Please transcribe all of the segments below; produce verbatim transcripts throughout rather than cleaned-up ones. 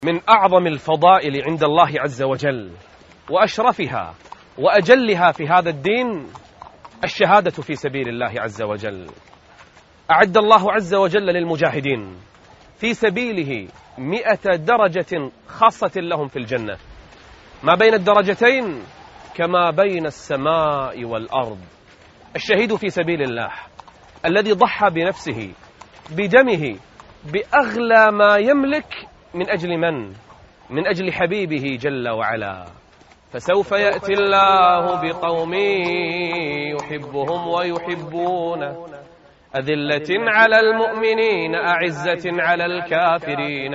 من أعظم الفضائل عند الله عز وجل وأشرفها وأجلها في هذا الدين الشهادة في سبيل الله عز وجل. أعد الله عز وجل للمجاهدين في سبيله مئة درجة خاصة لهم في الجنة، ما بين الدرجتين كما بين السماء والأرض. الشهيد في سبيل الله الذي ضحى بنفسه بدمه بأغلى ما يملك من أجل من؟ من أجل حبيبه جل وعلا. فسوف يأتي الله بقوم يحبهم ويحبونه أذلة على المؤمنين أعزة على الكافرين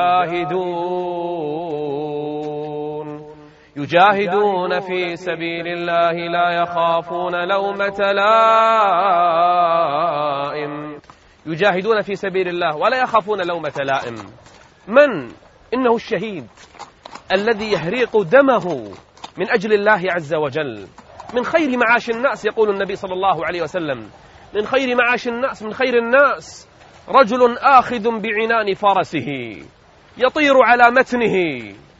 يجاهدون يجاهدون في سبيل الله لا يخافون لومة لائم يجاهدون في سبيل الله ولا يخافون لومة لائم. من؟ إنه الشهيد الذي يهريق دمه من أجل الله عز وجل. من خير معاش الناس، يقول النبي صلى الله عليه وسلم، من خير معاش الناس، من خير الناس رجل آخذ بعنان فرسه يطير على متنه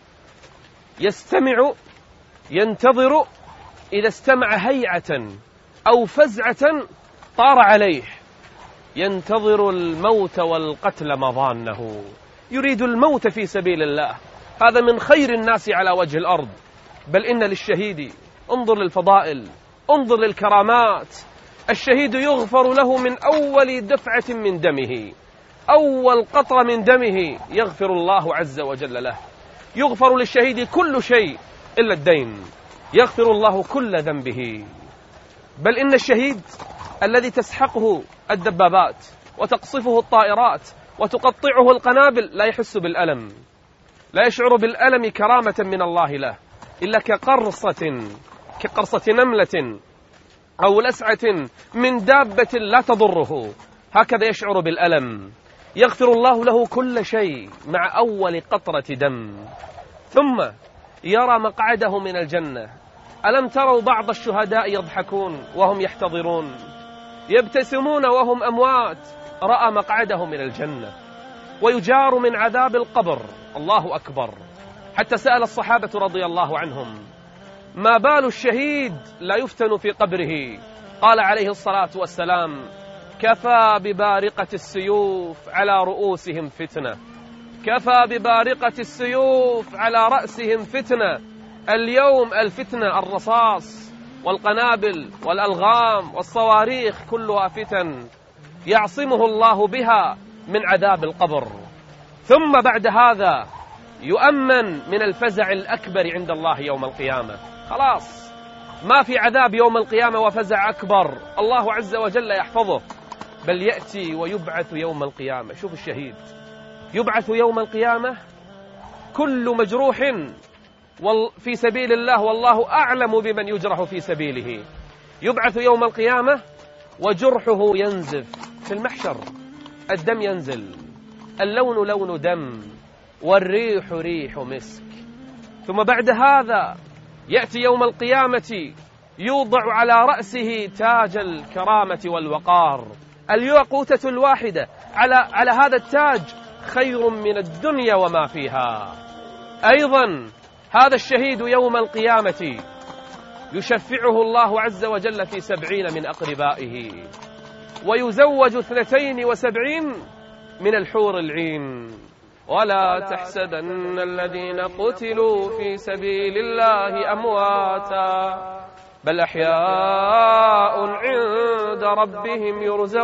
يستمع ينتظر إذا استمع هيعة أو فزعة طار عليه، ينتظر الموت والقتل مضانه، يريد الموت في سبيل الله. هذا من خير الناس على وجه الأرض. بل إن للشهيد، انظر للفضائل، انظر للكرامات. الشهيد يغفر له من أول دفعة من دمه، أول قطرة من دمه يغفر الله عز وجل له. يغفر للشهيد كل شيء إلا الدين، يغفر الله كل ذنبه. بل إن الشهيد الذي تسحقه الدبابات وتقصفه الطائرات وتقطعه القنابل لا يحس بالألم، لا يشعر بالألم كرامة من الله له، إلا كقرصة كقرصة نملة أو لسعة من دابة لا تضره، هكذا يشعر بالألم. يغفر الله له كل شيء مع أول قطرة دم، ثم يرى مقعده من الجنة. ألم تروا بعض الشهداء يضحكون وهم يحتضرون، يبتسمون وهم أموات؟ رأى مقعده من الجنة. ويجار من عذاب القبر، الله أكبر. حتى سأل الصحابة رضي الله عنهم: ما بال الشهيد لا يفتن في قبره؟ قال عليه الصلاة والسلام: كفى ببارقة السيوف على رؤوسهم فتنة، كفى ببارقة السيوف على رأسهم فتنة. اليوم الفتنة الرصاص والقنابل والألغام والصواريخ كلها فتن يعصمه الله بها من عذاب القبر. ثم بعد هذا يؤمن من الفزع الأكبر عند الله يوم القيامة. خلاص ما في عذاب يوم القيامة وفزع أكبر، الله عز وجل يحفظه. بل يأتي ويبعث يوم القيامة. شوف الشهيد يبعث يوم القيامة كل مجروح في سبيل الله، والله أعلم بمن يجرح في سبيله. يبعث يوم القيامة وجرحه ينزف في المحشر، الدم ينزل، اللون لون دم، والريح ريح مسك. ثم بعد هذا يأتي يوم القيامة يوضع على رأسه تاج الكرامة والوقار. الياقوتة الواحدة على على هذا التاج خير من الدنيا وما فيها. أيضا هذا الشهيد يوم القيامة يشفعه الله عز وجل في سبعين من أقربائه، ويزوج اثنتين وسبعين من الحور العين. ولا تحسبن الذين قتلوا في سبيل الله أمواتا بل أحياء عند ربهم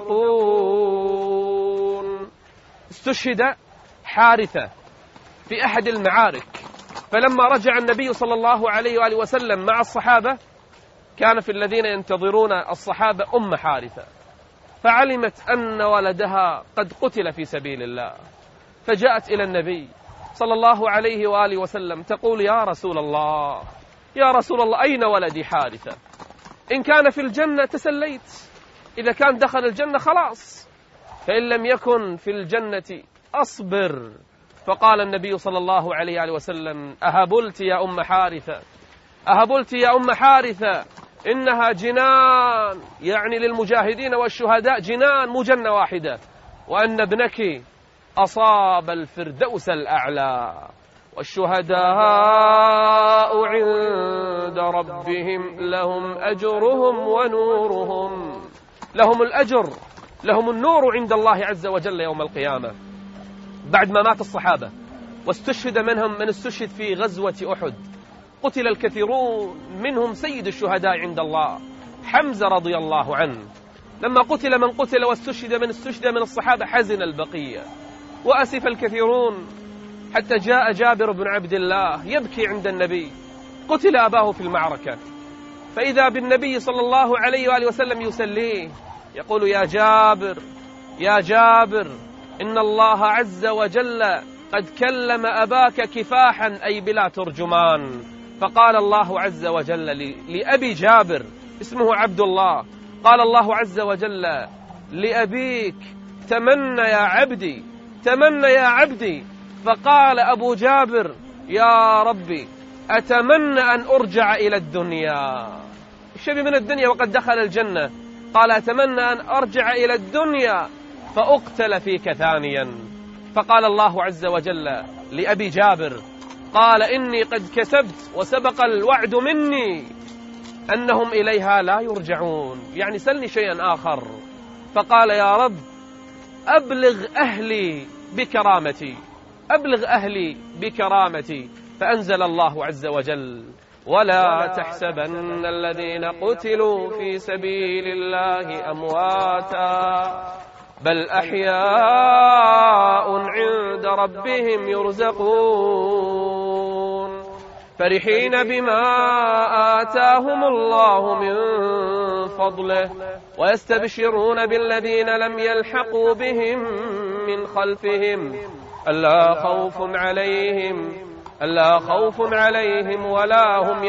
يرزقون. استشهد حارثة في أحد المعارك، فلما رجع النبي صلى الله عليه وآله وسلم مع الصحابة كان في الذين ينتظرون الصحابة أم حارثة، فعلمت أن ولدها قد قتل في سبيل الله، فجاءت إلى النبي صلى الله عليه وآله وسلم تقول: يا رسول الله يا رسول الله أين ولدي حارثة؟ إن كان في الجنة تسليت، إذا كان دخل الجنة خلاص، فإن لم يكن في الجنة أصبر. فقال النبي صلى الله عليه وآله وسلم: أهبلت يا أم حارثة، أهبلت يا أم حارثة، إنها جنان، يعني للمجاهدين والشهداء جنان مو جنة واحدة، وأن ابنك أصاب الفردوس الأعلى. والشهداء عند ربهم لهم أجرهم ونورهم، لهم الأجر، لهم النور عند الله عز وجل يوم القيامة. بعد ما مات الصحابة واستشهد منهم من استشهد في غزوة أحد، قتل الكثيرون منهم سيد الشهداء عند الله حمزة رضي الله عنه. لما قتل من قتل واستشهد من استشهد من الصحابة حزن البقية وأسف الكثيرون، حتى جاء جابر بن عبد الله يبكي عند النبي، قتل أباه في المعركة، فإذا بالنبي صلى الله عليه وآله وسلم يسليه يقول: يا جابر يا جابر، إن الله عز وجل قد كلم أباك كفاحا أي بلا ترجمان. فقال الله عز وجل لأبي جابر اسمه عبد الله، قال الله عز وجل لأبيك: تمنى يا عبدي، تمنى يا عبدي. فقال أبو جابر: يا ربي أتمنى أن أرجع إلى الدنيا، الشبي من الدنيا وقد دخل الجنة، قال: أتمنى أن أرجع إلى الدنيا فأقتل فيك ثانيا. فقال الله عز وجل لأبي جابر، قال: إني قد كسبت وسبق الوعد مني أنهم إليها لا يرجعون، يعني سلني شيئا آخر. فقال: يا رب أبلغ أهلي بكرامتي، أبلغ أهلي بكرامتي. فأنزل الله عز وجل: ولا تحسبن الذين قتلوا في سبيل الله أمواتا بل أحياء عند ربهم يرزقون فرحين بما آتاهم الله من فضله ويستبشرون بالذين لم يلحقوا بهم من خلفهم ألا خوف عليهم ألا خوف عليهم ولا هم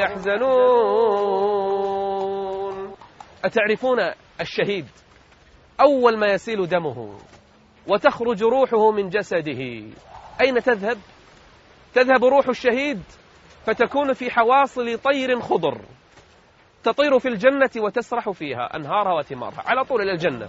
يحزنون. أتعرفون الشهيد أول ما يسيل دمه وتخرج روحه من جسده أين تذهب؟ تذهب روح الشهيد فتكون في حواصل طير خضر تطير في الجنة وتسرح فيها أنهارها وثمارها على طول إلى الجنة،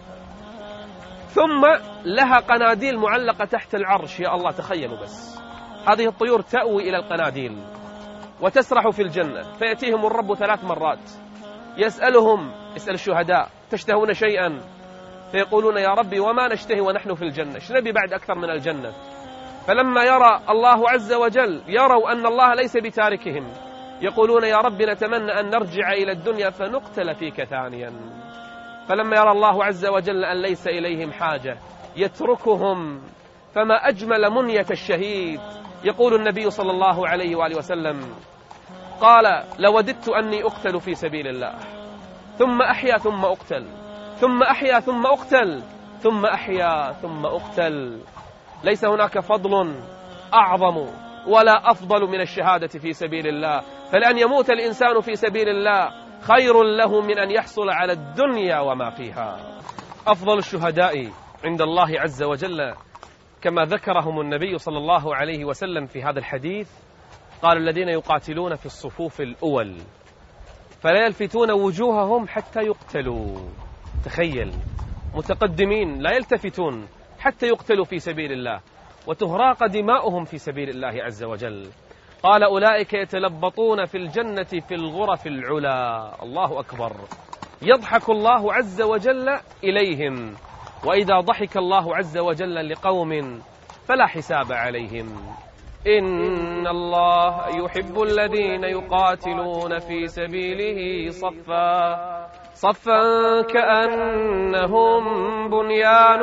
ثم لها قناديل معلقة تحت العرش. يا الله تخيلوا بس، هذه الطيور تأوي إلى القناديل وتسرح في الجنة، فيأتيهم الرب ثلاث مرات يسألهم، يسأل الشهداء: تشتهون شيئا؟ فيقولون: يا ربي وما نشتهي ونحن في الجنة، ايش نبي بعد أكثر من الجنة؟ فلما يرى الله عز وجل يروا أن الله ليس بتاركهم يقولون: يا رب نتمنى أن نرجع إلى الدنيا فنقتل فيك ثانيا. فلما يرى الله عز وجل أن ليس إليهم حاجة يتركهم. فما أجمل منية الشهيد. يقول النبي صلى الله عليه وآله وسلم قال: لوددت أني أقتل في سبيل الله ثم أحيا ثم أقتل ثم أحيا ثم أقتل ثم أحيا ثم أقتل. ليس هناك فضل أعظم ولا أفضل من الشهادة في سبيل الله، فلأن يموت الإنسان في سبيل الله خير له من أن يحصل على الدنيا وما فيها. أفضل الشهداء عند الله عز وجل كما ذكرهم النبي صلى الله عليه وسلم في هذا الحديث، قال: الذين يقاتلون في الصفوف الأول فلا يلفتون وجوههم حتى يقتلوا. تخيل، متقدمين لا يلتفتون حتى يقتلوا في سبيل الله وتهراق دماؤهم في سبيل الله عز وجل. قال: أولئك يتلبطون في الجنة في الغرف العلا. الله أكبر. يضحك الله عز وجل إليهم، وإذا ضحك الله عز وجل لقوم فلا حساب عليهم. إن الله يحب الذين يقاتلون في سبيله صفا صفا كأنهم بنيان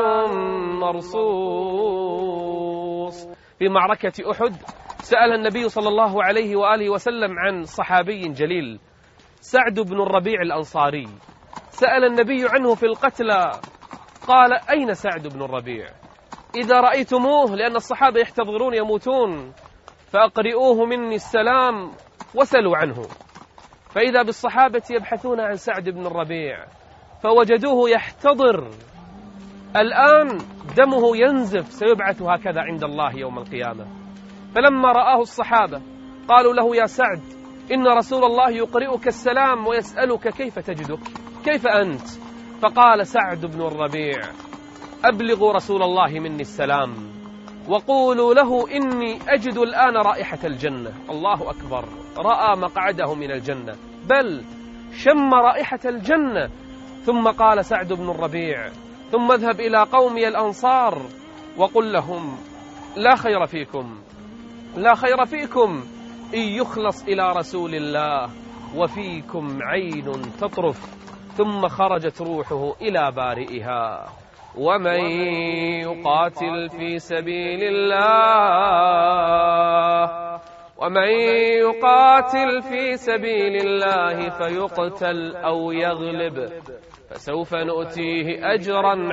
مرصوص. في معركة أحد سأل النبي صلى الله عليه وآله وسلم عن صحابي جليل سعد بن الربيع الأنصاري، سأل النبي عنه في القتلى، قال: أين سعد بن الربيع؟ إذا رأيتموه، لأن الصحابة يحتضرون يموتون، فأقرئوه مني السلام وسلوا عنه. فإذا بالصحابة يبحثون عن سعد بن الربيع فوجدوه يحتضر الآن، دمه ينزف، سيبعث هكذا عند الله يوم القيامة. فلما رآه الصحابة قالوا له: يا سعد، إن رسول الله يقرئك السلام ويسألك كيف تجدك، كيف أنت؟ فقال سعد بن الربيع: أبلغوا رسول الله مني السلام، وقولوا له إني أجد الآن رائحة الجنة. الله أكبر، رأى مقعده من الجنة، بل شم رائحة الجنة. ثم قال سعد بن الربيع: ثم اذهب إلى قومي الأنصار وقل لهم لا خير فيكم، لا خير فيكم إن يخلص إلى رسول الله وفيكم عين تطرف. ثم خرجت روحه إلى بارئها. ومن يقاتل في سبيل الله ومن يقاتل في سبيل الله فيقتل أو يغلب فسوف نؤتيه أجرا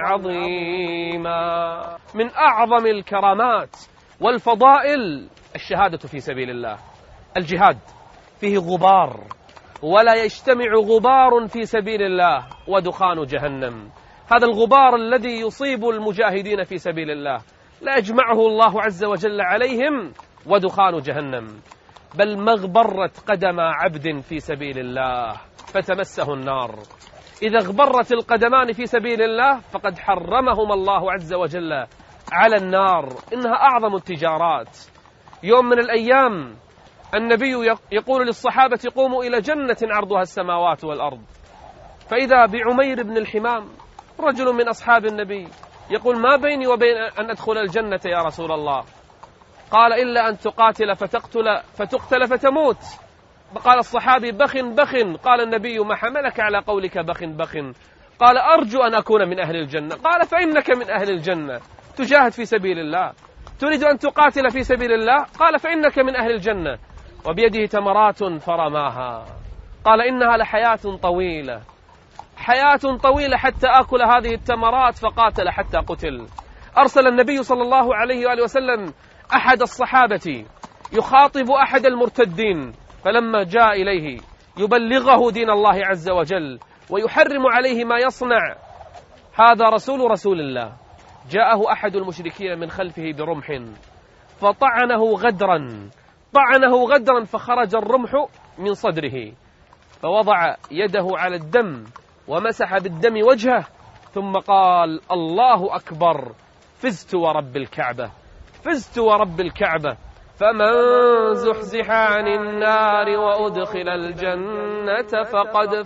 عظيما. من أعظم الكرامات والفضائل الشهادة في سبيل الله. الجهاد فيه غبار، ولا يجتمع غبار في سبيل الله ودخان جهنم. هذا الغبار الذي يصيب المجاهدين في سبيل الله لا يجمعه الله عز وجل عليهم ودخان جهنم، بل مغبرة قدم عبد في سبيل الله فتمسه النار. إذا اغبرت القدمان في سبيل الله فقد حرمهما الله عز وجل على النار. إنها أعظم التجارات. يوم من الأيام النبي يقول للصحابة: قوموا إلى جنة عرضها السماوات والأرض. فإذا بعمير بن الحمام رجل من أصحاب النبي يقول: ما بيني وبين أن أدخل الجنة يا رسول الله؟ قال: إلا أن تقاتل فتقتل فتقتل فتموت. قال الصحابي: بخ بخ. قال النبي: ما حملك على قولك بخ بخ؟ قال: أرجو أن أكون من أهل الجنة. قال: فإنك من أهل الجنة، تجاهد في سبيل الله. تريد أن تقاتل في سبيل الله؟ قال: فإنك من أهل الجنة. وبيده تمرات فرماها. قال: إنها لحياة طويلة، حياة طويلة حتى آكل هذه التمرات. فقاتل حتى قتل. أرسل النبي صلى الله عليه وآله وسلم أحد الصحابة يخاطب أحد المرتدين، فلما جاء إليه يبلغه دين الله عز وجل ويحرم عليه ما يصنع، هذا رسول رسول الله، جاءه أحد المشركين من خلفه برمح فطعنه غدرا، طعنه غدرا فخرج الرمح من صدره، فوضع يده على الدم ومسح بالدم وجهه، ثم قال: الله أكبر، فزت ورب الكعبة، فزت ورب الكعبة. فمن زحزح عن النار وأدخل الجنة فقد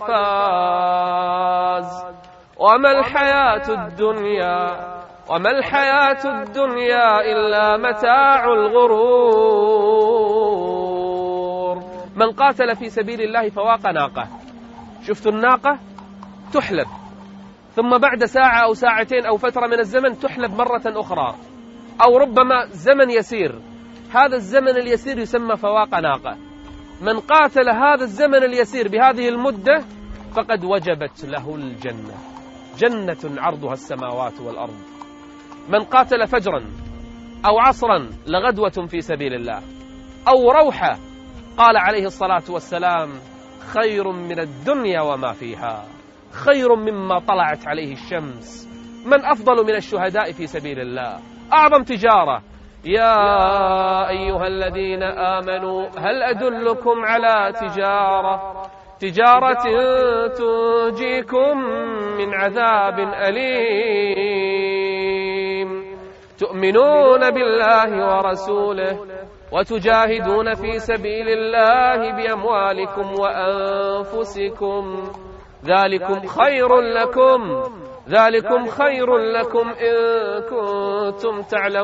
فاز وما الحياة الدنيا وما الحياة الدنيا إلا متاع الغرور. من قاتل في سبيل الله فواق ناقة. شفتوا الناقة تحلب، ثم بعد ساعة أو ساعتين أو فترة من الزمن تحلب مرة أخرى، أو ربما زمن يسير. هذا الزمن اليسير يسمى فواق ناقة. من قاتل هذا الزمن اليسير بهذه المدة فقد وجبت له الجنة، جنة عرضها السماوات والأرض. من قاتل فجرا أو عصرا لغدوة في سبيل الله أو روحة، قال عليه الصلاة والسلام: خير من الدنيا وما فيها، خير مما طلعت عليه الشمس. من أفضل من الشهداء في سبيل الله؟ أعظم تجارة. يا أيها الذين آمنوا هل أدلكم على تجارة تجارة تنجيكم من عذاب أليم تؤمنون بالله ورسوله وتجاهدون في سبيل الله بأموالكم وأنفسكم ذلكم خير لكم ذلكم خير لكم إن كنتم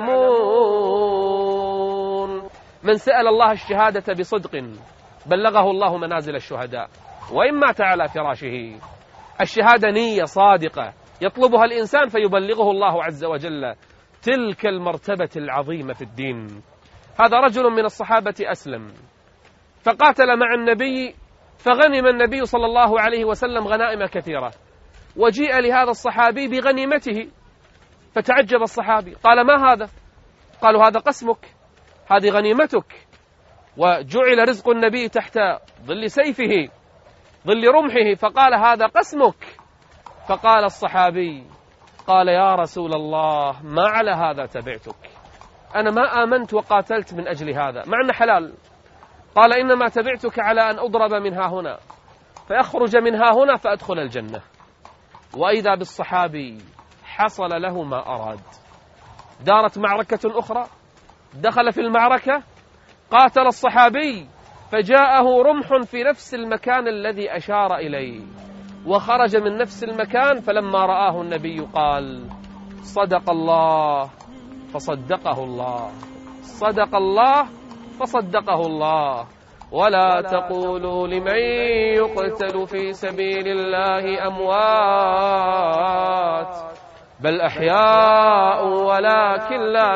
تعلمون. من سأل الله الشهادة بصدق بلغه الله منازل الشهداء وإن مات على فراشه. الشهادة نية صادقة يطلبها الإنسان فيبلغه الله عز وجل تلك المرتبة العظيمة في الدين. هذا رجل من الصحابة أسلم فقاتل مع النبي، فغنم النبي صلى الله عليه وسلم غنائم كثيرة، وجيء لهذا الصحابي بغنيمته، فتعجب الصحابي، قال: ما هذا؟ قالوا: هذا قسمك، هذه غنيمتك. وجعل رزق النبي تحت ظل سيفه، ظل رمحه، فقال: هذا قسمك. فقال الصحابي، قال: يا رسول الله، ما على هذا تبعتك، أنا ما آمنت وقاتلت من أجل هذا مع أنه حلال. قال: إنما تبعتك على أن أضرب منها هنا فيخرج منها هنا فأدخل الجنة. وإذا بالصحابي حصل له ما أراد، دارت معركة أخرى، دخل في المعركة، قاتل الصحابي، فجاءه رمح في نفس المكان الذي أشار إليه، وخرج من نفس المكان، فلما رآه النبي قال: صدق الله فصدقه الله، صدق الله فصدقه الله، ولا تقولوا لمن يقتل في سبيل الله أموات بل أحياء ولكن لا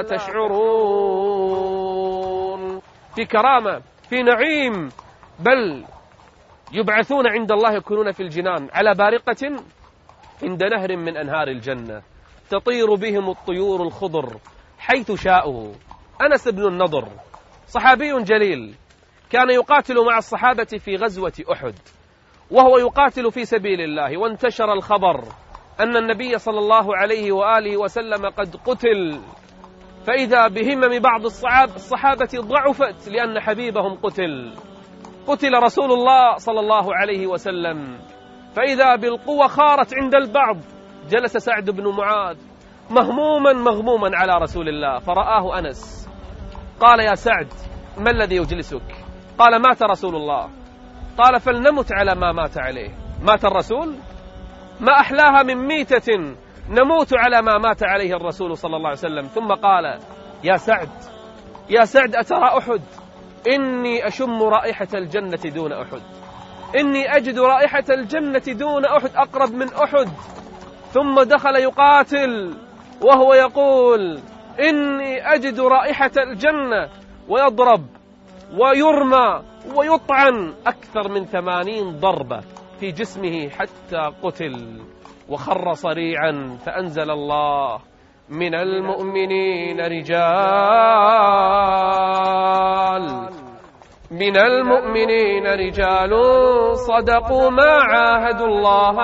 تشعرون. في كرامة، في نعيم، بل يبعثون عند الله، يكونون في الجنان على بارقة عند نهر من أنهار الجنة، تطير بهم الطيور الخضر حيث شاءوا. أنس بن النضر صحابي جليل، كان يقاتل مع الصحابة في غزوة أحد، وهو يقاتل في سبيل الله، وانتشر الخبر أن النبي صلى الله عليه وآله وسلم قد قتل، فإذا بهمم بعض الصحابة ضعفت لأن حبيبهم قتل. قتل رسول الله صلى الله عليه وسلم، فإذا بالقوة خارت عند البعض. جلس سعد بن معاذ مهموما مغموما على رسول الله، فرآه أنس، قال: يا سعد، ما الذي يجلسك؟ قال: مات رسول الله. قال: فلنمت على ما مات عليه. مات الرسول؟ ما أحلاها من ميتة نموت على ما مات عليه الرسول صلى الله عليه وسلم. ثم قال: يا سعد، يا سعد، أترى أحد؟ إني أشم رائحة الجنة دون أحد، إني أجد رائحة الجنة دون أحد، أقرب من أحد. ثم دخل يقاتل وهو يقول: إني أجد رائحة الجنة، ويضرب ويرمى ويطعن أكثر من ثمانين ضربة في جسمه حتى قتل وخر صريعا. فأنزل الله: من المؤمنين رجال من المؤمنين رجال صدقوا ما عاهدوا الله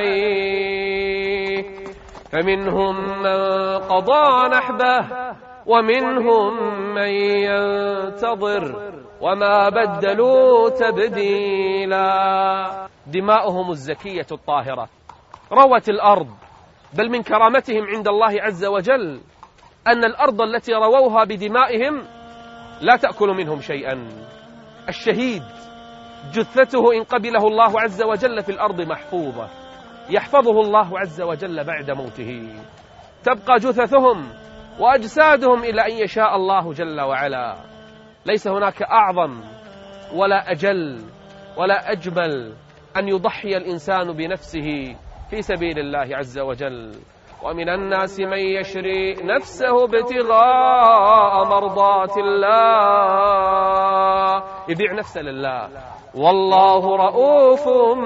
عليه، فمنهم من قضى نحبه ومنهم من ينتظر وما بدلوا تبديلا. دماؤهم الزكية الطاهرة روت الأرض، بل من كرامتهم عند الله عز وجل أن الأرض التي رووها بدمائهم لا تأكل منهم شيئا. الشهيد جثته إن قبله الله عز وجل في الأرض محفوظة، يحفظه الله عز وجل بعد موته، تبقى جثثهم وأجسادهم إلى أن يشاء الله جل وعلا. ليس هناك أعظم ولا أجل ولا أجمل أن يضحي الإنسان بنفسه في سبيل الله عز وجل. ومن الناس من يشري نفسه ابتغاء مرضات الله، يبيع نفسه لله، والله رؤوف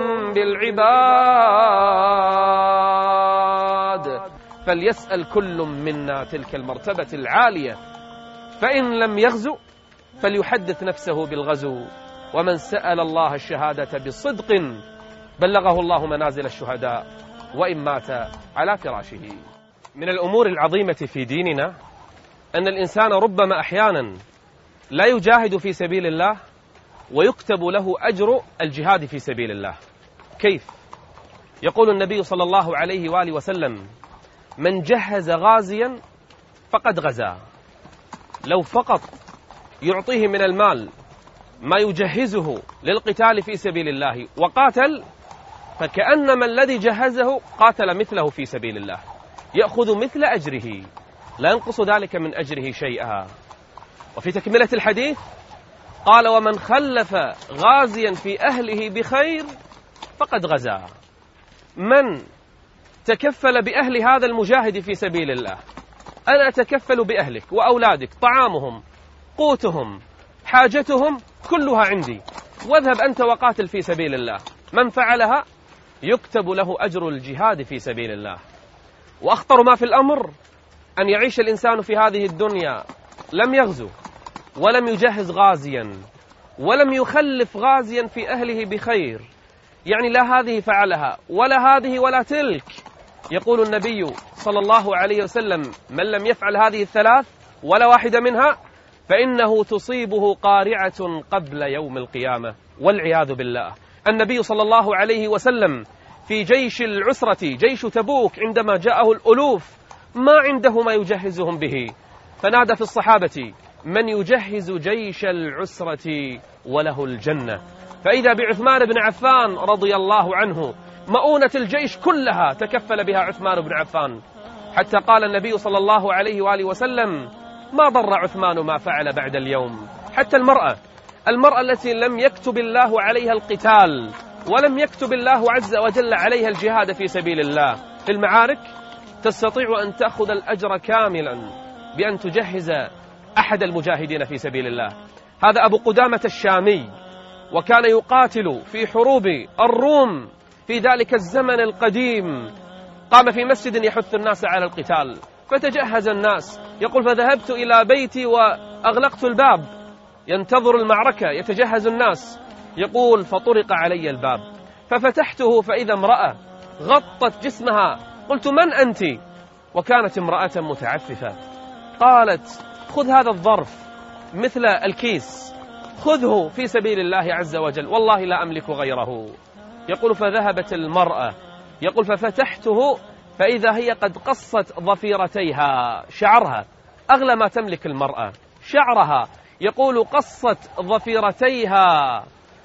بالعباد. فليسأل كل منا تلك المرتبة العالية، فإن لم يغزو فليحدث نفسه بالغزو. ومن سأل الله الشهادة بصدق بلغه الله منازل الشهداء وإن مات على فراشه. من الأمور العظيمة في ديننا أن الإنسان ربما أحيانا لا يجاهد في سبيل الله ويكتب له أجر الجهاد في سبيل الله. كيف؟ يقول النبي صلى الله عليه وآله وسلم: من جهز غازيا فقد غزا. لو فقط يعطيه من المال ما يجهزه للقتال في سبيل الله وقاتل، فكأنما الذي جهزه قاتل مثله في سبيل الله، يأخذ مثل أجره، لا ينقص ذلك من أجره شيئا. وفي تكملة الحديث قال: ومن خلف غازيا في أهله بخير فقد غزا. من تكفل بأهل هذا المجاهد في سبيل الله، أنا أتكفل بأهلك وأولادك، طعامهم، قوتهم، حاجتهم كلها عندي، واذهب أنت وقاتل في سبيل الله. من فعلها يكتب له أجر الجهاد في سبيل الله. وأخطر ما في الأمر أن يعيش الإنسان في هذه الدنيا لم يغزو ولم يجهز غازيا ولم يخلف غازيا في أهله بخير، يعني لا هذه فعلها ولا هذه ولا تلك. يقول النبي صلى الله عليه وسلم: من لم يفعل هذه الثلاث ولا واحدة منها فإنه تصيبه قارعة قبل يوم القيامة، والعياذ بالله. النبي صلى الله عليه وسلم في جيش العسرة، جيش تبوك، عندما جاءه الألوف ما عنده ما يجهزهم به، فنادى في الصحابة: من يجهز جيش العسرة وله الجنة. فإذا بعثمان بن عفان رضي الله عنه، مؤونة الجيش كلها تكفل بها عثمان بن عفان، حتى قال النبي صلى الله عليه وآله وسلم: ما ضر عثمان ما فعل بعد اليوم. حتى المرأة المرأة التي لم يكتب الله عليها القتال ولم يكتب الله عز وجل عليها الجهاد في سبيل الله في المعارك، تستطيع أن تأخذ الأجر كاملا بأن تجهز أحد المجاهدين في سبيل الله. هذا أبو قدامة الشامي، وكان يقاتل في حروب الروم في ذلك الزمن القديم. قام في مسجد يحث الناس على القتال، فتجهز الناس. يقول: فذهبت إلى بيتي وأغلقت الباب، ينتظر المعركة، يتجهز الناس. يقول: فطرق علي الباب ففتحته فإذا امرأة غطت جسمها. قلت: من أنت؟ وكانت امرأة متعففة. قالت: خذ هذا الظرف مثل الكيس، خذه في سبيل الله عز وجل، والله لا أملك غيره. يقول: فذهبت المرأة، يقول: ففتحته فإذا هي قد قصت ضفيرتيها، شعرها أغلى ما تملك المرأة، شعرها. يقول: قصت ضفيرتيها.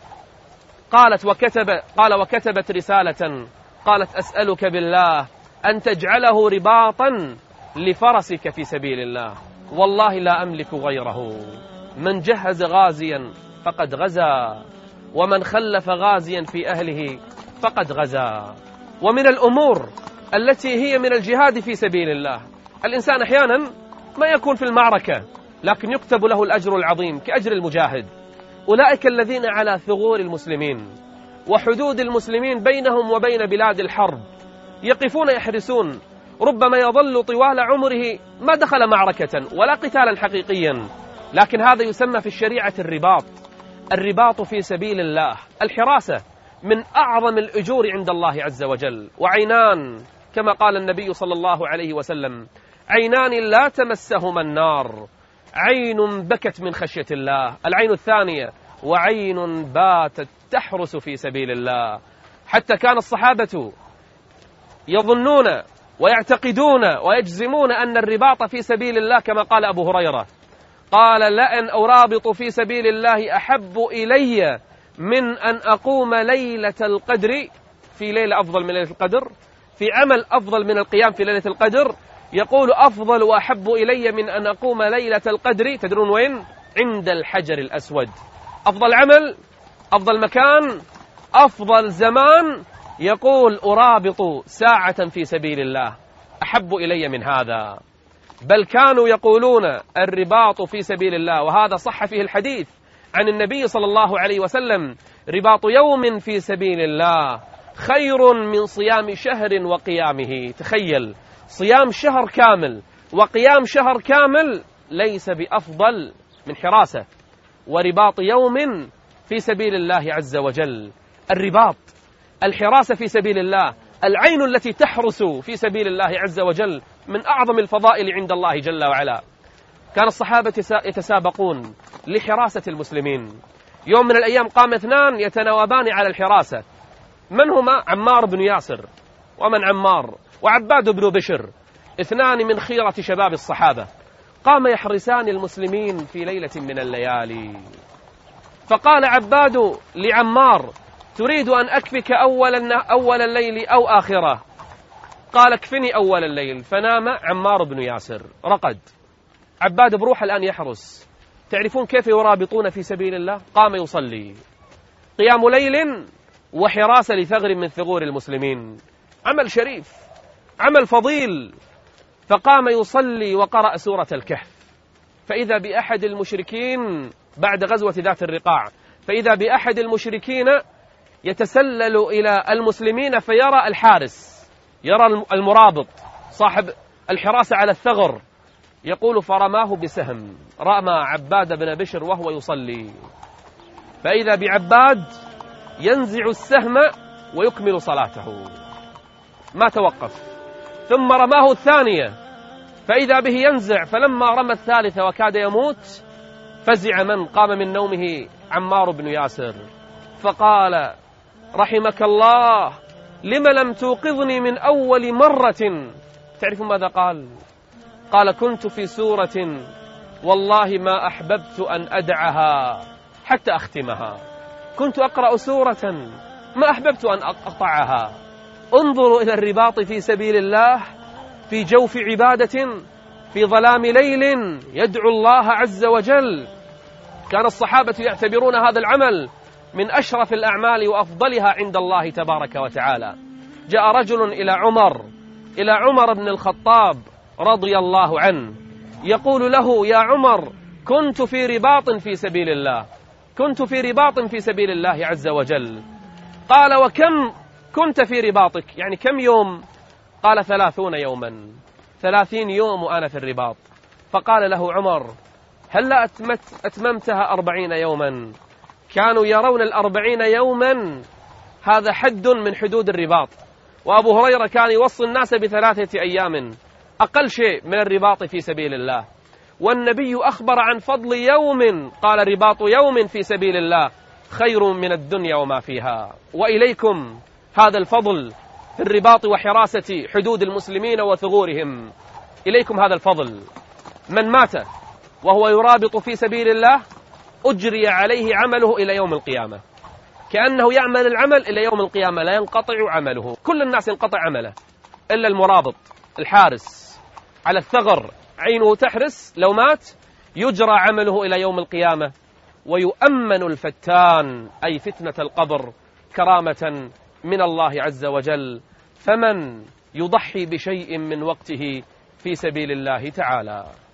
قالت وكتب قال وكتبت رسالة، قالت: أسألك بالله أن تجعله رباطا لفرسك في سبيل الله، والله لا أملك غيره. من جهز غازيا فقد غزا، ومن خلف غازيا في أهله فقد غزا. ومن الأمور التي هي من الجهاد في سبيل الله، الإنسان أحيانا ما يكون في المعركة لكن يكتب له الأجر العظيم كأجر المجاهد. أولئك الذين على ثغور المسلمين وحدود المسلمين بينهم وبين بلاد الحرب، يقفون يحرسون، ربما يظل طوال عمره ما دخل معركة ولا قتالا حقيقيا، لكن هذا يسمى في الشريعة الرباط. الرباط في سبيل الله، الحراسة من أعظم الأجور عند الله عز وجل. وعينان، كما قال النبي صلى الله عليه وسلم: عينان لا تمسهما النار، عين بكت من خشية الله. العين الثانية: وعين باتت تحرس في سبيل الله. حتى كان الصحابة يظنون ويعتقدون ويجزمون أن الرباط في سبيل الله كما قال أبو هريرة، قال: لأن أرابط في سبيل الله أحب إلي من أن أقوم ليلة القدر، في ليلة أفضل من ليلة القدر، في عمل أفضل من القيام في ليلة القدر. يقول: أفضل وأحب إلي من أن أقوم ليلة القدر، تدرون وين؟ عند الحجر الأسود. أفضل عمل، أفضل مكان، أفضل زمان. يقول: أرابط ساعة في سبيل الله أحب إلي من هذا. بل كانوا يقولون الرباط في سبيل الله، وهذا صح فيه الحديث عن النبي صلى الله عليه وسلم: رباط يوم في سبيل الله خير من صيام شهر وقيامه. تخيل، صيام شهر كامل وقيام شهر كامل ليس بأفضل من حراسة ورباط يوم في سبيل الله عز وجل. الرباط، الحراسة في سبيل الله، العين التي تحرس في سبيل الله عز وجل، من أعظم الفضائل عند الله جل وعلا. كان الصحابة يتسابقون لحراسة المسلمين. يوم من الأيام قام اثنان يتناوبان على الحراسة. من هما؟ عمار بن ياسر، ومن عمار؟ وعباد بن بشر، اثنان من خيرة شباب الصحابة. قام يحرسان المسلمين في ليلة من الليالي. فقال عباد لعمار: تريد أن أكفك أول أول الليل أو آخره؟ قال: اكفني أول الليل. فنام عمار بن ياسر، رقد. عباد بروح الآن يحرس. تعرفون كيف يرابطون في سبيل الله؟ قام يصلي، قيام ليل وحراسة لثغر من ثغور المسلمين. عمل شريف، عمل فضيل. فقام يصلي وقرأ سورة الكهف، فإذا بأحد المشركين بعد غزوة ذات الرقاع، فإذا بأحد المشركين يتسلل إلى المسلمين فيرى الحارس، يرى المرابط صاحب الحراسة على الثغر. يقول: فرماه بسهم، رمى عباد بن بشر وهو يصلي، فإذا بعباد ينزع السهم ويكمل صلاته، ما توقف. ثم رماه الثانية، فإذا به ينزع، فلما رمى الثالثة وكاد يموت فزع من قام من نومه عمار بن ياسر، فقال: رحمك الله، لم لم توقظني من أول مرة تعرفون ماذا قال؟ قال: كنت في سورة والله ما أحببت أن أدعها حتى أختمها. كنت أقرأ سورة ما أحببت أن أقطعها. انظروا إلى الرباط في سبيل الله، في جوف عبادة، في ظلام ليل يدعو الله عز وجل. كان الصحابة يعتبرون هذا العمل من أشرف الأعمال وأفضلها عند الله تبارك وتعالى. جاء رجل إلى عمر إلى عمر بن الخطاب رضي الله عنه يقول له: يا عمر، كنت في رباط في سبيل الله، كنت في رباط في سبيل الله عز وجل. قال: وكم كنت في رباطك؟ يعني كم يوم؟ قال: ثلاثون يوما، ثلاثين يوم وأنا في الرباط. فقال له عمر: هل أتممتها أربعين يوما؟ كانوا يرون الأربعين يوما هذا حد من حدود الرباط، وأبو هريرة كان يوصي الناس بثلاثة أيام أقل شيء من الرباط في سبيل الله. والنبي أخبر عن فضل يوم، قال: رباط يوم في سبيل الله خير من الدنيا وما فيها. وإليكم هذا الفضل في الرباط وحراسة حدود المسلمين وثغورهم، إليكم هذا الفضل. من مات وهو يرابط في سبيل الله أجري عليه عمله إلى يوم القيامة، كأنه يعمل العمل إلى يوم القيامة لا ينقطع عمله. كل الناس ينقطع عمله إلا المرابط الحارس على الثغر، عينه تحرس، لو مات يجرى عمله إلى يوم القيامة، ويؤمن الفتان أي فتنة القبر كرامة من الله عز وجل. فمن يضحي بشيء من وقته في سبيل الله تعالى